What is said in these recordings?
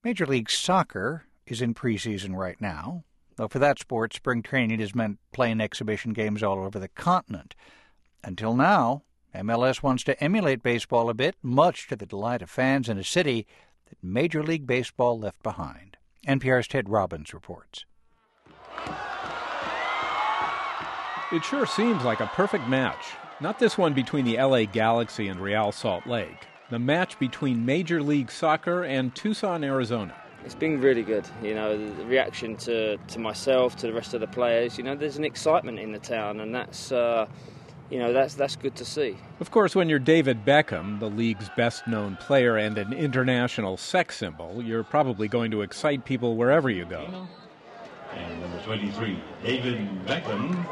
Major League Soccer is in preseason right now, though for that sport, spring training has meant playing exhibition games all over the continent. Until now, MLS wants to emulate baseball a bit, much to the delight of fans in a city that Major League Baseball left behind. NPR's Ted Robbins reports. It sure seems like a perfect match. Not this one between the LA Galaxy and Real Salt Lake. The match between Major League Soccer and Tucson, Arizona. It's been really good. The reaction to myself, to the rest of the players, there's an excitement in the town, and that's good to see. Of course, when you're David Beckham, the league's best-known player and an international sex symbol, you're probably going to excite people wherever you go. And number 23, David Beckham.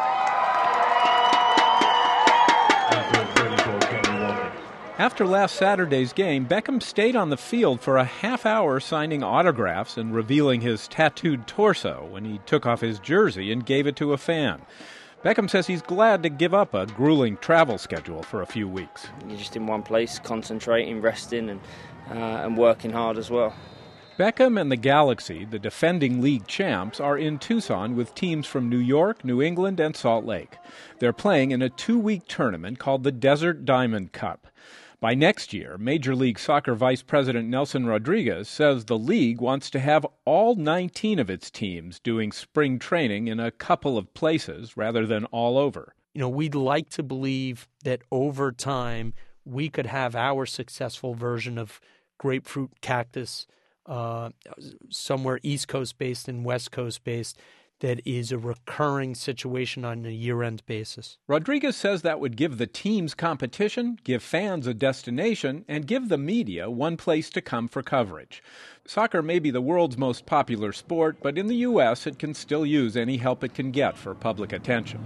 After last Saturday's game, Beckham stayed on the field for a half hour signing autographs and revealing his tattooed torso when he took off his jersey and gave it to a fan. Beckham says he's glad to give up a grueling travel schedule for a few weeks. You're just in one place, concentrating, resting, and working hard as well. Beckham and the Galaxy, the defending league champs, are in Tucson with teams from New York, New England, and Salt Lake. They're playing in a 2-week tournament called the Desert Diamond Cup. By next year, Major League Soccer Vice President Nelson Rodriguez says the league wants to have all 19 of its teams doing spring training in a couple of places rather than all over. We'd like to believe that over time we could have our successful version of grapefruit cactus somewhere East Coast based and West Coast based that is a recurring situation on a year-end basis. Rodriguez says that would give the teams competition, give fans a destination, and give the media one place to come for coverage. Soccer may be the world's most popular sport, but in the U.S. it can still use any help it can get for public attention.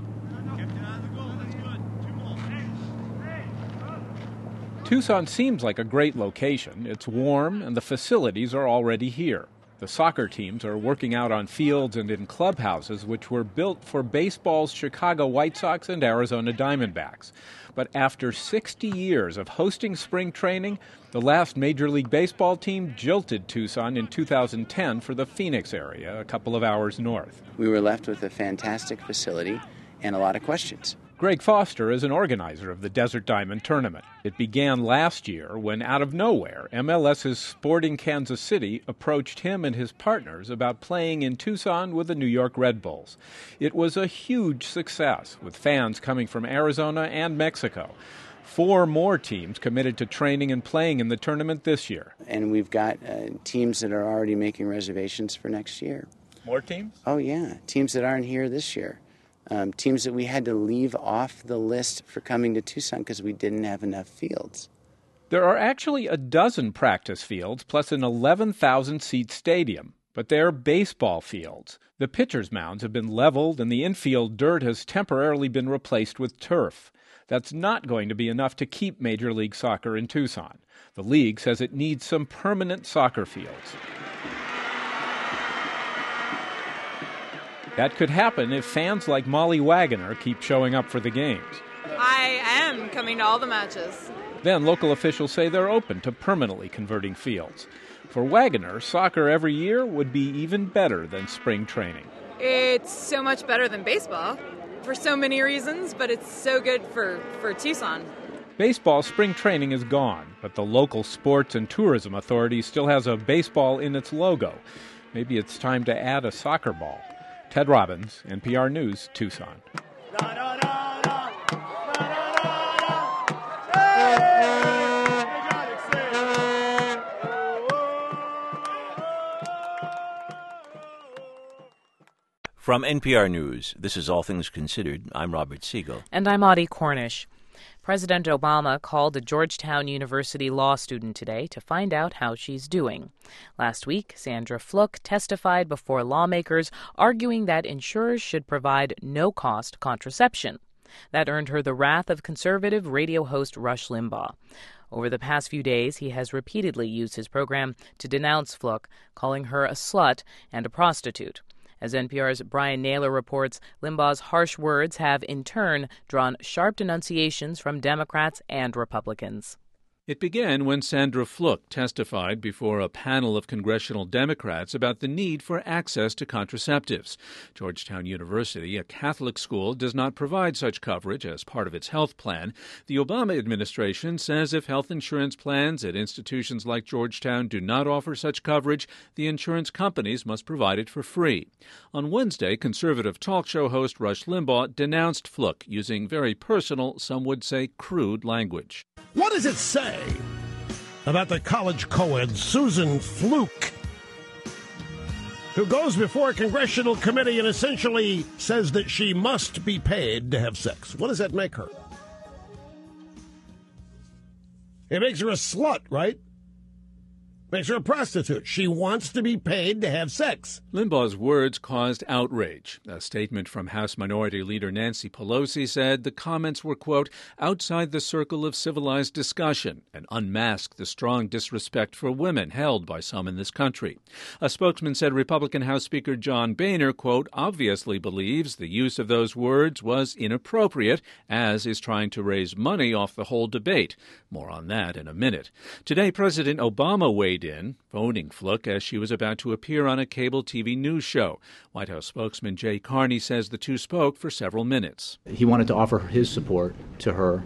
Tucson seems like a great location. It's warm, and the facilities are already here. The soccer teams are working out on fields and in clubhouses which were built for baseball's Chicago White Sox and Arizona Diamondbacks. But after 60 years of hosting spring training, the last Major League Baseball team jilted Tucson in 2010 for the Phoenix area, a couple of hours north. We were left with a fantastic facility and a lot of questions. Greg Foster is an organizer of the Desert Diamond Tournament. It began last year when, out of nowhere, MLS's Sporting Kansas City approached him and his partners about playing in Tucson with the New York Red Bulls. It was a huge success, with fans coming from Arizona and Mexico. 4 more teams committed to training and playing in the tournament this year. And we've got teams that are already making reservations for next year. More teams? Oh, yeah. Teams that aren't here this year. Teams that we had to leave off the list for coming to Tucson because we didn't have enough fields. There are actually a dozen practice fields plus an 11,000-seat stadium, but they're baseball fields. The pitcher's mounds have been leveled and the infield dirt has temporarily been replaced with turf. That's not going to be enough to keep Major League Soccer in Tucson. The league says it needs some permanent soccer fields. That could happen if fans like Molly Wagoner keep showing up for the games. I am coming to all the matches. Then local officials say they're open to permanently converting fields. For Wagoner, soccer every year would be even better than spring training. It's so much better than baseball for so many reasons, but it's so good for Tucson. Baseball spring training is gone, but the local sports and tourism authority still has a baseball in its logo. Maybe it's time to add a soccer ball. Ted Robbins, NPR News, Tucson. From NPR News, this is All Things Considered. I'm Robert Siegel. And I'm Audie Cornish. President Obama called a Georgetown University law student today to find out how she's doing. Last week, Sandra Fluke testified before lawmakers, arguing that insurers should provide no-cost contraception. That earned her the wrath of conservative radio host Rush Limbaugh. Over the past few days, he has repeatedly used his program to denounce Fluke, calling her a slut and a prostitute. As NPR's Brian Naylor reports, Limbaugh's harsh words have, in turn, drawn sharp denunciations from Democrats and Republicans. It began when Sandra Fluke testified before a panel of congressional Democrats about the need for access to contraceptives. Georgetown University, a Catholic school, does not provide such coverage as part of its health plan. The Obama administration says if health insurance plans at institutions like Georgetown do not offer such coverage, the insurance companies must provide it for free. On Wednesday, conservative talk show host Rush Limbaugh denounced Fluke using very personal, some would say crude language. What does it say about the college co-ed Susan Fluke, who goes before a congressional committee and essentially says that she must be paid to have sex? What does that make her? It makes her a slut, right? Makes her a prostitute. She wants to be paid to have sex. Limbaugh's words caused outrage. A statement from House Minority Leader Nancy Pelosi said the comments were, quote, outside the circle of civilized discussion and unmasked the strong disrespect for women held by some in this country. A spokesman said Republican House Speaker John Boehner, quote, obviously believes the use of those words was inappropriate, as is trying to raise money off the whole debate. More on that in a minute. Today, President Obama weighed in, phoning Fluke as she was about to appear on a cable TV news show. White House spokesman Jay Carney says the two spoke for several minutes. He wanted to offer his support to her.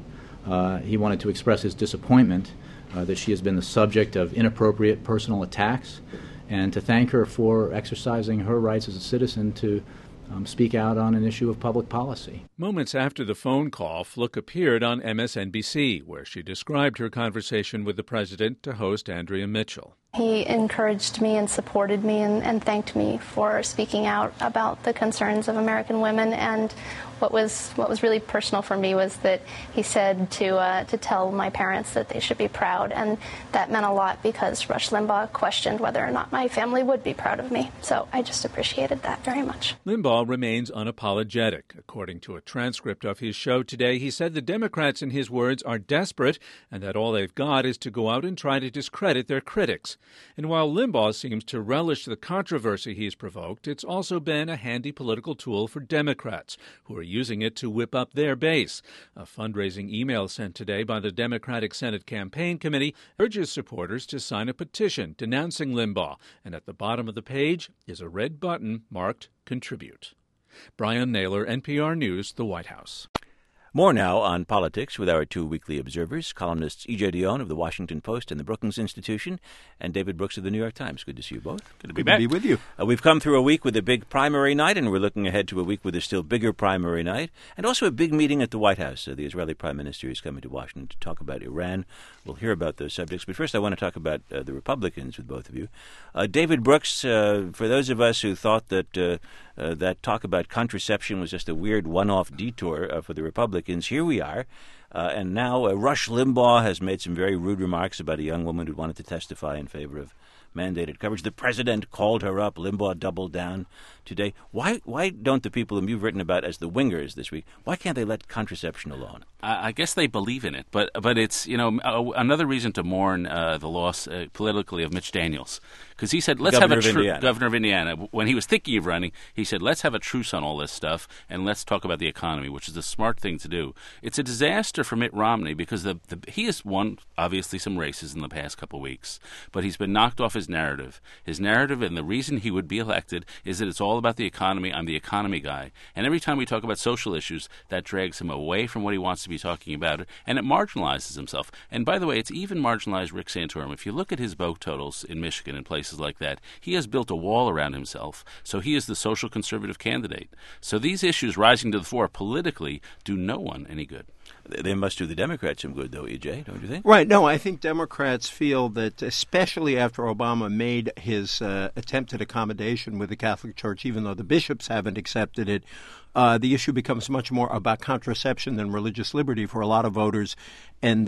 He wanted to express his disappointment that she has been the subject of inappropriate personal attacks, and to thank her for exercising her rights as a citizen to speak out on an issue of public policy. Moments after the phone call, Fluke appeared on MSNBC, where she described her conversation with the president to host Andrea Mitchell. He encouraged me and supported me and thanked me for speaking out about the concerns of American women. And what was really personal for me was that he said to tell my parents that they should be proud. And that meant a lot because Rush Limbaugh questioned whether or not my family would be proud of me. So I just appreciated that very much. Limbaugh remains unapologetic. According to a transcript of his show today, he said the Democrats, in his words, are desperate and that all they've got is to go out and try to discredit their critics. And while Limbaugh seems to relish the controversy he's provoked, it's also been a handy political tool for Democrats, who are using it to whip up their base. A fundraising email sent today by the Democratic Senate Campaign Committee urges supporters to sign a petition denouncing Limbaugh, and at the bottom of the page is a red button marked Contribute. Brian Naylor, NPR News, the White House. More now on politics with our two weekly observers, columnists E.J. Dionne of the Washington Post and the Brookings Institution, and David Brooks of the New York Times. Good to see you both. Good to be back. Good to be with you. We've come through a week with a big primary night, and we're looking ahead to a week with a still bigger primary night, and also a big meeting at the White House. The Israeli Prime Minister is coming to Washington to talk about Iran. We'll hear about those subjects, but first I want to talk about the Republicans with both of you. David Brooks, for those of us who thought that that talk about contraception was just a weird one-off detour for the Republicans, here we are. And now Rush Limbaugh has made some very rude remarks about a young woman who wanted to testify in favor of mandated coverage. The president called her up. Limbaugh doubled down today. Why don't the people whom you've written about as the wingers this week, why can't they let contraception alone? I guess they believe in it, but it's, another reason to mourn the loss politically of Mitch Daniels, because he said, let's have a governor of Indiana. When he was thinking of running, he said, let's have a truce on all this stuff and let's talk about the economy, which is a smart thing to do. It's a disaster for Mitt Romney because he has won, obviously, some races in the past couple of weeks, but he's been knocked off his narrative. His narrative, and the reason he would be elected, is that it's all about the economy. I'm the economy guy. And every time we talk about social issues, that drags him away from what he wants to be talking about, and it marginalizes himself. And by the way, it's even marginalized Rick Santorum. If you look at his vote totals in Michigan and places like that, he has built a wall around himself. So he is the social conservative candidate. So these issues rising to the fore politically do no one any good. They must do the Democrats some good, though, E.J., don't you think? Right. No, I think Democrats feel that, especially after Obama made his attempted accommodation with the Catholic Church, even though the bishops haven't accepted it, the issue becomes much more about contraception than religious liberty for a lot of voters, and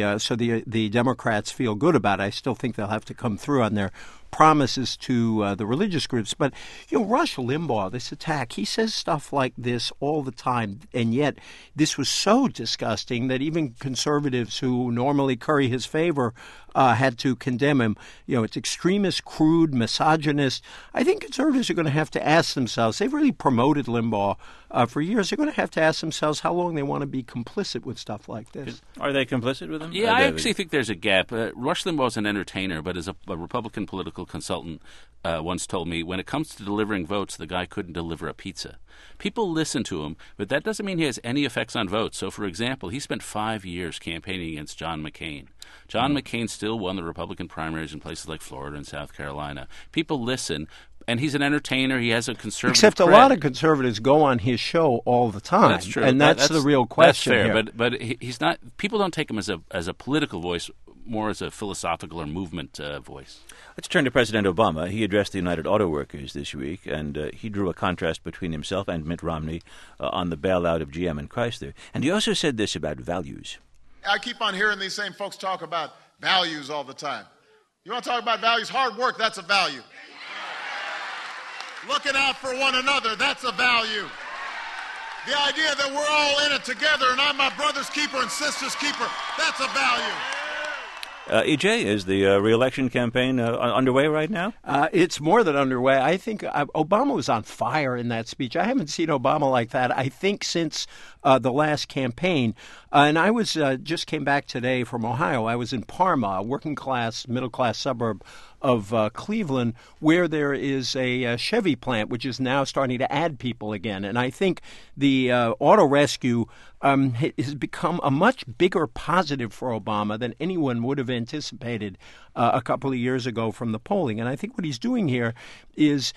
the Democrats feel good about it. I still think they'll have to come through on their promises to the religious groups. But, Rush Limbaugh, this attack, he says stuff like this all the time, and yet this was so disgusting that even conservatives who normally curry his favor had to condemn him. It's extremist, crude, misogynist. I think conservatives are going to have to ask themselves, they've really promoted Limbaugh for years. They're going to have to ask themselves how long they want to be complicit with stuff like this. Are they complicit with him? Yeah, I actually think there's a gap. Rush Limbaugh is an entertainer, but as a Republican political consultant once told me, when it comes to delivering votes, the guy couldn't deliver a pizza. People listen to him, but that doesn't mean he has any effects on votes. So, for example, he spent 5 years campaigning against John McCain. John McCain still won the Republican primaries in places like Florida and South Carolina. People listen. And he's an entertainer. He has a conservative Except a lot of conservatives go on his show all the time. That's true. And that's the real question That's fair, here. but he's not. People don't take him as a political voice, more as a philosophical or movement voice. Let's turn to President Obama. He addressed the United Auto Workers this week, and he drew a contrast between himself and Mitt Romney on the bailout of GM and Chrysler. And he also said this about values. I keep on hearing these same folks talk about values all the time. You want to talk about values? Hard work, that's a value. Looking out for one another, that's a value. The idea that we're all in it together and I'm my brother's keeper and sister's keeper, that's a value. EJ, is the re-election campaign underway right now? It's more than underway. I think Obama was on fire in that speech. I haven't seen Obama like that, I think, since the last campaign. And I was just came back today from Ohio. I was in Parma, a working-class, middle-class suburb of Cleveland, where there is a Chevy plant, which is now starting to add people again. And I think the auto rescue has become a much bigger positive for Obama than anyone would have anticipated a couple of years ago from the polling. And I think what he's doing here is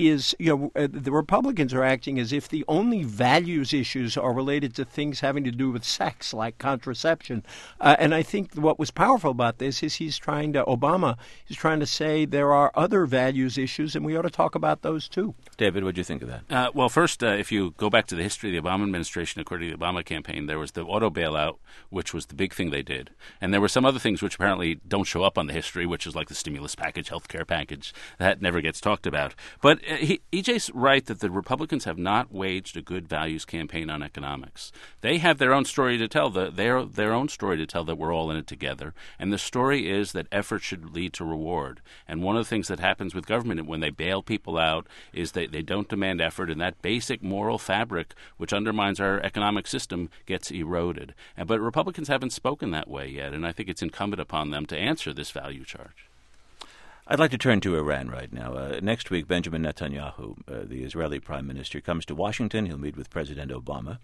the Republicans are acting as if the only values issues are related to things having to do with sex, like contraception. And I think what was powerful about this is Obama is trying to say there are other values issues, and we ought to talk about those too. David, what do you think of that? Well, first, if you go back to the history of the Obama administration, according to the Obama campaign, there was the auto bailout, which was the big thing they did. And there were some other things which apparently don't show up on the history, which is like the stimulus package, health care package. That never gets talked about. But EJ's right that the Republicans have not waged a good values campaign on economics. They have their own story to tell, their own story to tell that we're all in it together. And the story is that effort should lead to reward. And one of the things that happens with government when they bail people out is they don't demand effort, and that basic moral fabric, which undermines our economic system, gets eroded. But Republicans haven't spoken that way yet, and I think it's incumbent upon them to answer this value charge. I'd like to turn to Iran right now. Next week, Benjamin Netanyahu, the Israeli prime minister, comes to Washington. He'll meet with President Obama.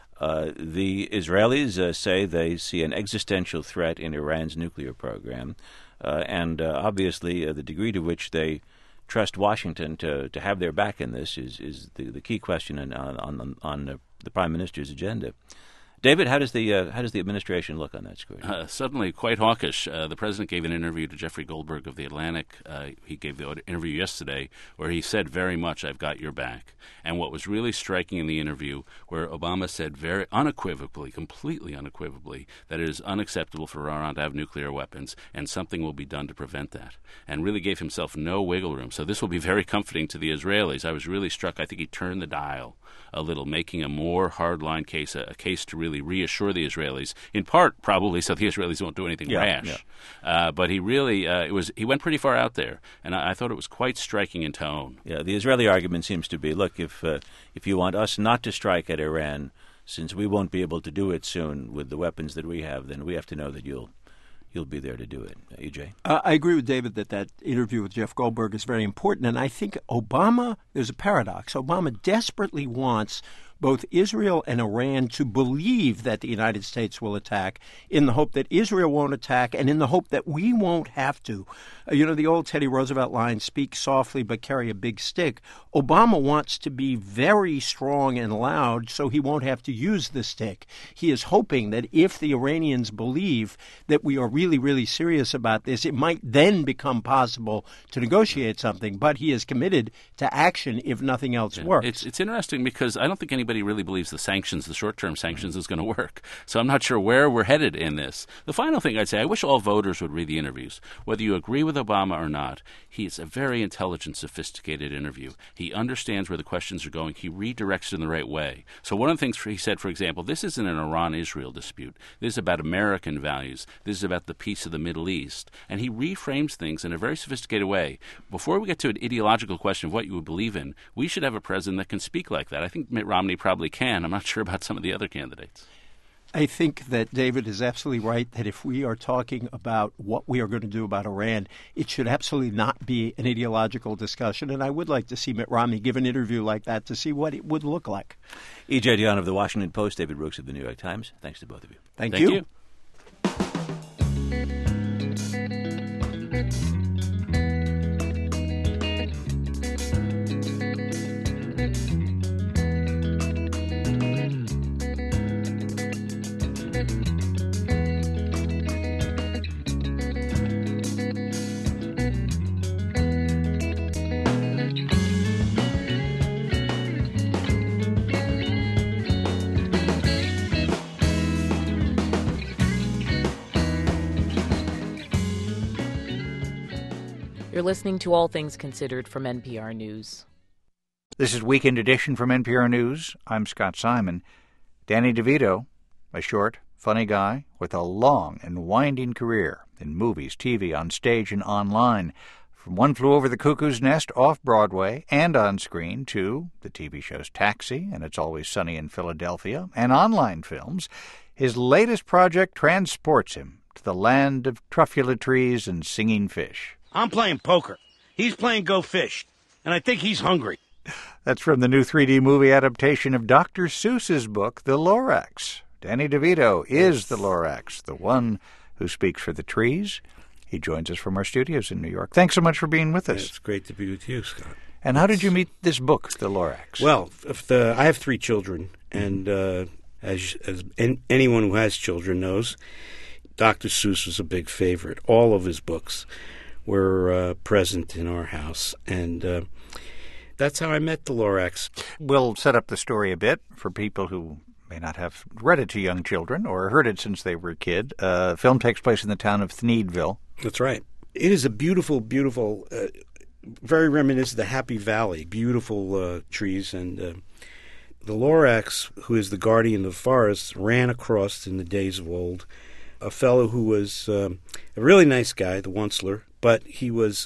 The Israelis say they see an existential threat in Iran's nuclear program, and obviously the degree to which they trust Washington to have their back in this is the key question on the prime minister's agenda. David, how does the administration look on that score? Suddenly quite hawkish. The president gave an interview to Jeffrey Goldberg of The Atlantic. He gave the interview yesterday where he said very much, "I've got your back." And what was really striking in the interview, where Obama said very unequivocally, completely unequivocally, that it is unacceptable for Iran to have nuclear weapons and something will be done to prevent that, and really gave himself no wiggle room. So this will be very comforting to the Israelis. I was really struck. I think he turned the dial a little, making a more hardline case, a case to really reassure the Israelis, in part probably so the Israelis won't do anything rash. Yeah. But he really he went pretty far out there, and I thought it was quite striking in tone. Yeah, the Israeli argument seems to be, look, if you want us not to strike at Iran, since we won't be able to do it soon with the weapons that we have, then we have to know that you'll be there to do it. EJ? I agree with David that interview with Jeff Goldberg is very important. And I think there's a paradox. Obama desperately wants both Israel and Iran to believe that the United States will attack, in the hope that Israel won't attack and in the hope that we won't have to. The old Teddy Roosevelt line, speak softly but carry a big stick. Obama wants to be very strong and loud so he won't have to use the stick. He is hoping that if the Iranians believe that we are really, really serious about this, it might then become possible to negotiate something. But he is committed to action if nothing else works. It's interesting because I don't think anybody anybody really believes the short-term sanctions, is going to work. So I'm not sure where we're headed in this. The final thing I'd say, I wish all voters would read the interviews. Whether you agree with Obama or not, he's a very intelligent, sophisticated interview. He understands where the questions are going. He redirects it in the right way. So one of the things he said, for example, this isn't an Iran-Israel dispute. This is about American values. This is about the peace of the Middle East. And he reframes things in a very sophisticated way. Before we get to an ideological question of what you would believe in, we should have a president that can speak like that. I think Mitt Romney probably can. I'm not sure about some of the other candidates. I think that David is absolutely right that if we are talking about what we are going to do about Iran, it should absolutely not be an ideological discussion. And I would like to see Mitt Romney give an interview like that to see what it would look like. E.J. Dionne of The Washington Post, David Brooks of The New York Times. Thanks to both of you. Thank you. You're listening to All Things Considered from NPR News. This is Weekend Edition from NPR News. I'm Scott Simon. Danny DeVito, a short, funny guy with a long and winding career in movies, TV, on stage, and online. From One Flew Over the Cuckoo's Nest off-Broadway and on screen to the TV shows Taxi and It's Always Sunny in Philadelphia and online films, his latest project transports him to the land of truffula trees and singing fish. I'm playing poker. He's playing Go Fish. And I think he's hungry. That's from the new 3D movie adaptation of Dr. Seuss's book, The Lorax. Danny DeVito is the Lorax, the one who speaks for the trees. He joins us from our studios in New York. Thanks so much for being with us. It's great to be with you, Scott. And how did you meet this book, The Lorax? Well, I have 3 children, and as anyone who has children knows, Dr. Seuss was a big favorite. All of his books were present in our house, and that's how I met the Lorax. We'll set up the story a bit for people who may not have read it to young children or heard it since they were a kid. Film takes place in the town of Thneedville. That's right. It is a beautiful, beautiful, very reminiscent of the Happy Valley, beautiful trees. And the Lorax, who is the guardian of the forest, ran across in the days of old a fellow who was a really nice guy, the Onceler, but he was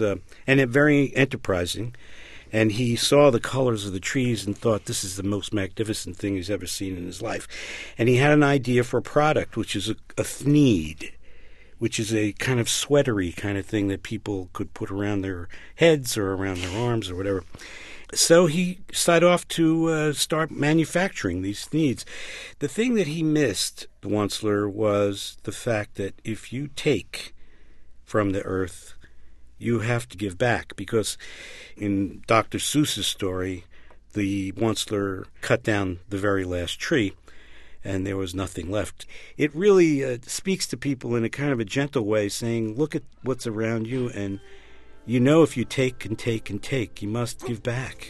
very enterprising. And he saw the colors of the trees and thought this is the most magnificent thing he's ever seen in his life. And he had an idea for a product, which is a thneed, which is a kind of sweatery kind of thing that people could put around their heads or around their arms or whatever. So he set off to start manufacturing these thneeds. The thing that he missed, the Onceler, was the fact that if you take from the earth, you have to give back, because in Dr. Seuss's story, the Onceler cut down the very last tree, and there was nothing left. It really speaks to people in a kind of a gentle way, saying, look at what's around you, and you know if you take and take and take, you must give back.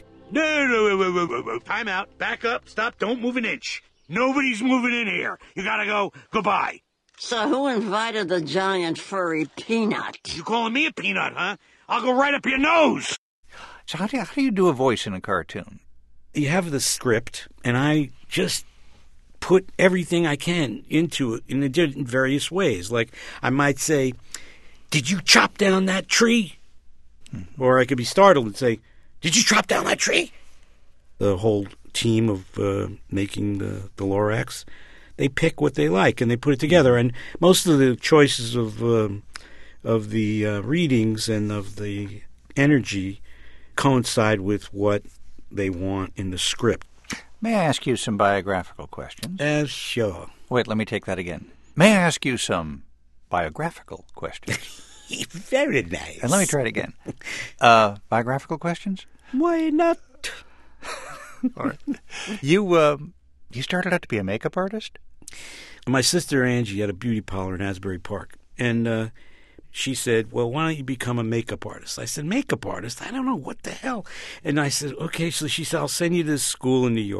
No, time out, back up, stop, don't move an inch. Nobody's moving in here. You gotta go, goodbye. So who invited the giant furry peanut? You calling me a peanut, huh? I'll go right up your nose. So how do you do a voice in a cartoon? You have the script, and I just put everything I can into it in various ways. Like, I might say, did you chop down that tree? Mm-hmm. Or I could be startled and say, did you chop down that tree? The whole team of making the Lorax, they pick what they like and they put it together. And most of the choices of the readings and of the energy coincide with what they want in the script. May I ask you some biographical questions? Sure. Wait, let me take that again. May I ask you some biographical questions? Very nice. And let me try it again. Biographical questions? Why not? All right. You started out to be a makeup artist? My sister Angie had a beauty parlor in Asbury Park, and she said, well, why don't you become a makeup artist? I said, makeup artist? I don't know, what the hell? And I said, okay. So she said, I'll send you to this school in New York.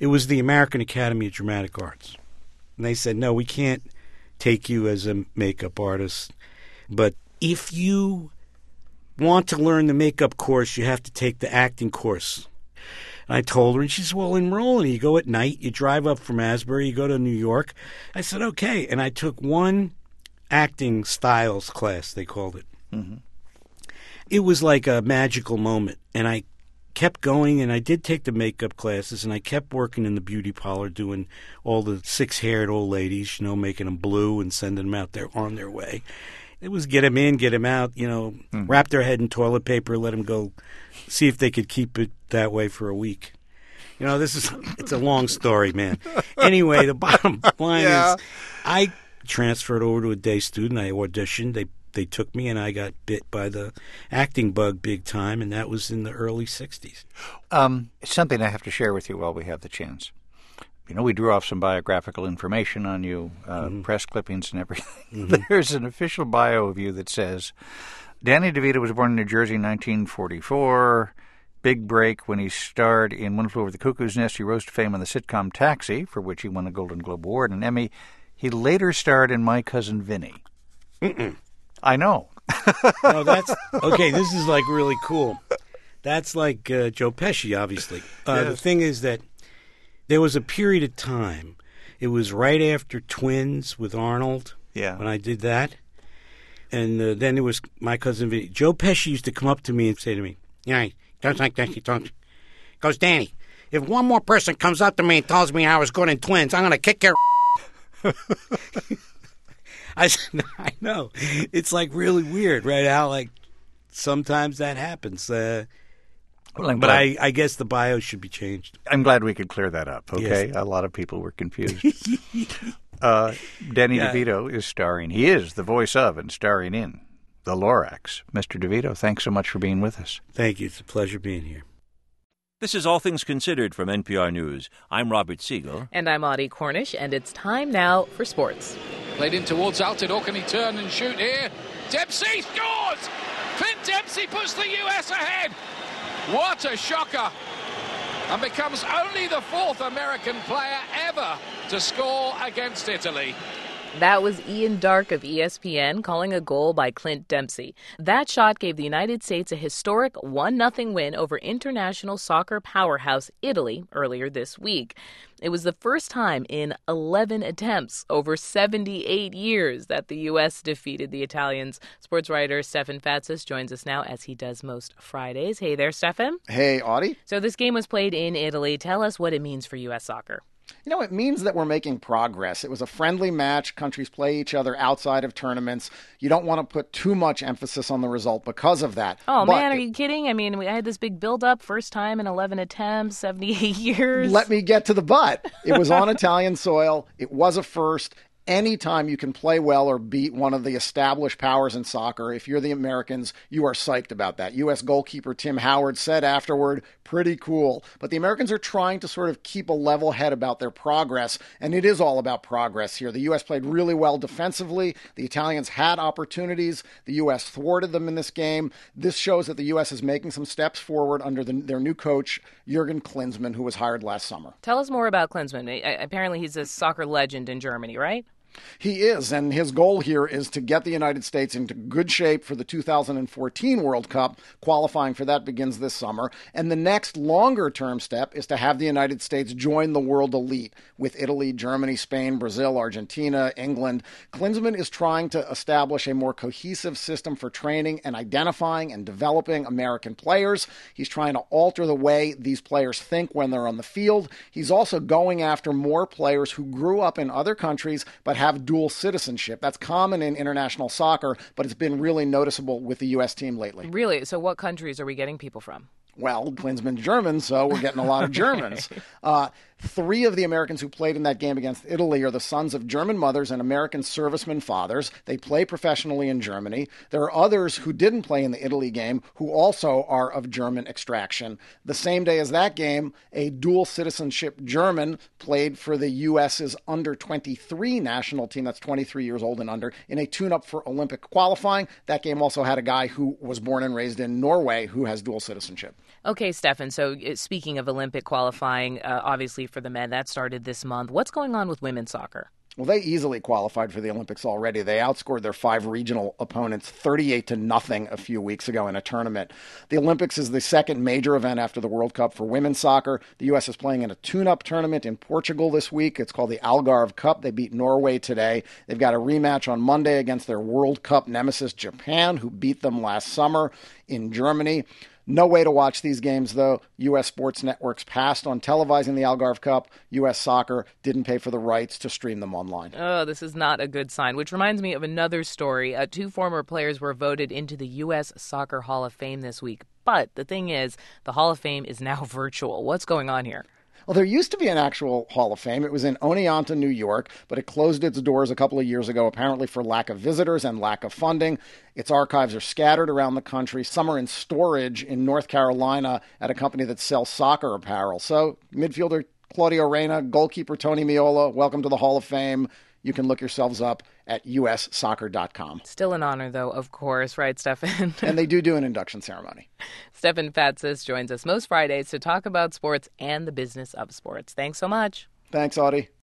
It was the American Academy of Dramatic Arts. And they said, no, we can't take you as a makeup artist. But if you want to learn the makeup course, you have to take the acting course. And I told her, and she said, well, enroll in it. You go at night, you drive up from Asbury, you go to New York. I said, okay. And I took one acting styles class, they called it. Mm-hmm. It was like a magical moment. And I kept going, and I did take the makeup classes, and I kept working in the beauty parlor doing all the six-haired old ladies, making them blue and sending them out there on their way. It was get them in, get them out, wrap their head in toilet paper, let them go, see if they could keep it that way for a week. It's a long story, man. Anyway, the bottom line is I transferred over to a day student. I auditioned. They took me, and I got bit by the acting bug big time, and that was in the early 60s. Something I have to share with you while we have the chance. We drew off some biographical information on you, press clippings and everything. Mm-hmm. There's an official bio of you that says, Danny DeVito was born in New Jersey in 1944. Big break when he starred in One Flew Over the Cuckoo's Nest. He rose to fame on the sitcom Taxi, for which he won a Golden Globe Award and an Emmy. He later starred in My Cousin Vinny. Mm-mm. I know. No, that's okay. This is like really cool. That's like Joe Pesci, obviously. Yes. The thing is that there was a period of time. It was right after Twins with Arnold. Yeah. When I did that, and then it was My Cousin Vinny. Joe Pesci used to come up to me and say to me, don't like that. He goes, Danny, if one more person comes up to me and tells me I was good in Twins, I'm going to kick your. I said, I know. It's like really weird, right? How like sometimes that happens. But I guess the bio should be changed. I'm glad we could clear that up, okay? Yes. A lot of people were confused. Danny DeVito is starring. He is the voice of and starring in The Lorax. Mr. DeVito, thanks so much for being with us. Thank you. It's a pleasure being here. This is All Things Considered from NPR News. I'm Robert Siegel. And I'm Audie Cornish, and it's time now for sports. Played in towards Altidore. Can he turn and shoot here? Dempsey scores! Clint Dempsey puts the U.S. ahead. What a shocker. And becomes only the fourth American player ever to score against Italy. That was Ian Darke of ESPN calling a goal by Clint Dempsey. That shot gave the United States a historic 1-0 win over international soccer powerhouse Italy earlier this week. It was the first time in 11 attempts over 78 years that the U.S. defeated the Italians. Sports writer Stefan Fatsis joins us now, as he does most Fridays. Hey there, Stefan. Hey, Audie. So this game was played in Italy. Tell us what it means for U.S. soccer. It means that we're making progress. It was a friendly match. Countries play each other outside of tournaments. You don't want to put too much emphasis on the result because of that. Oh, man, are you kidding? I mean, we had this big build-up, first time in 11 attempts, 78 years. Let me get to the but. It was on Italian soil. It was a first. Anytime you can play well or beat one of the established powers in soccer, if you're the Americans, you are psyched about that. U.S. goalkeeper Tim Howard said afterward, pretty cool. But the Americans are trying to sort of keep a level head about their progress, and it is all about progress here. The U.S. played really well defensively. The Italians had opportunities. The U.S. thwarted them in this game. This shows that the U.S. is making some steps forward under their new coach, Jurgen Klinsmann, who was hired last summer. Tell us more about Klinsmann. Apparently he's a soccer legend in Germany, right? He is, and his goal here is to get the United States into good shape for the 2014 World Cup. Qualifying for that begins this summer. And the next longer-term step is to have the United States join the world elite with Italy, Germany, Spain, Brazil, Argentina, England. Klinsmann is trying to establish a more cohesive system for training and identifying and developing American players. He's trying to alter the way these players think when they're on the field. He's also going after more players who grew up in other countries but have dual citizenship. That's common in international soccer, but it's been really noticeable with the U.S. team lately. Really? So what countries are we getting people from? Well, Klinsmann's German, so we're getting a lot of Germans. Three of the Americans who played in that game against Italy are the sons of German mothers and American servicemen fathers. They play professionally in Germany. There are others who didn't play in the Italy game who also are of German extraction. The same day as that game, a dual citizenship German played for the U.S.'s under-23 national team, that's 23 years old and under, in a tune-up for Olympic qualifying. That game also had a guy who was born and raised in Norway who has dual citizenship. Okay, Stefan, so speaking of Olympic qualifying, obviously for the men, that started this month. What's going on with women's soccer? Well, they easily qualified for the Olympics already. They outscored their 5 regional opponents 38-0 a few weeks ago in a tournament. The Olympics is the second major event after the World Cup for women's soccer. The U.S. is playing in a tune-up tournament in Portugal this week. It's called the Algarve Cup. They beat Norway today. They've got a rematch on Monday against their World Cup nemesis, Japan, who beat them last summer in Germany. No way to watch these games, though. U.S. sports networks passed on televising the Algarve Cup. U.S. Soccer didn't pay for the rights to stream them online. Oh, this is not a good sign, which reminds me of another story. 2 former players were voted into the U.S. Soccer Hall of Fame this week. But the thing is, the Hall of Fame is now virtual. What's going on here? Well, there used to be an actual Hall of Fame. It was in Oneonta, New York, but it closed its doors a couple of years ago, apparently for lack of visitors and lack of funding. Its archives are scattered around the country. Some are in storage in North Carolina at a company that sells soccer apparel. So, midfielder Claudio Reyna, goalkeeper Tony Meola, welcome to the Hall of Fame. You can look yourselves up at ussoccer.com. Still an honor, though, of course, right, Stefan? And they do an induction ceremony. Stefan Fatsis joins us most Fridays to talk about sports and the business of sports. Thanks so much. Thanks, Audie.